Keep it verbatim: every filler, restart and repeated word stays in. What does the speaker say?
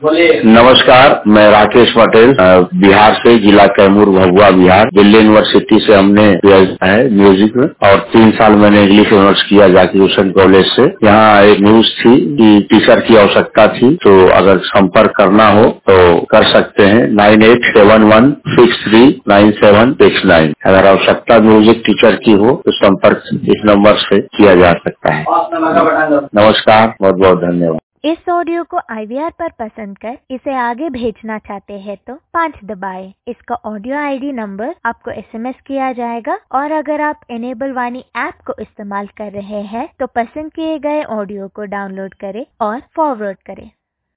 नमस्कार, मैं राकेश पटेल बिहार से, जिला कैमूर, भभुआ बिहार। दिल्ली यूनिवर्सिटी से हमने किया है म्यूजिक में और तीन साल मैंने इंग्लिश ऑनर्स किया जाकिर हुसैन कॉलेज से। यहाँ एक न्यूज थी कि टीचर की आवश्यकता थी, तो अगर संपर्क करना हो तो कर सकते हैं nine eight seven one six three nine seven six nine. अगर आवश्यकता म्यूजिक टीचर की हो तो संपर्क इस नंबर से किया जा सकता है। नमस्कार, बहुत बहुत धन्यवाद। इस ऑडियो को आई वी आर पर पसंद कर इसे आगे भेजना चाहते हैं तो पाँच दबाएं। इसका ऑडियो आई डी नंबर आपको एस एम एस किया जाएगा और अगर आप एनेबल वाणी ऐप को इस्तेमाल कर रहे हैं तो पसंद किए गए ऑडियो को डाउनलोड करें और फॉरवर्ड करें।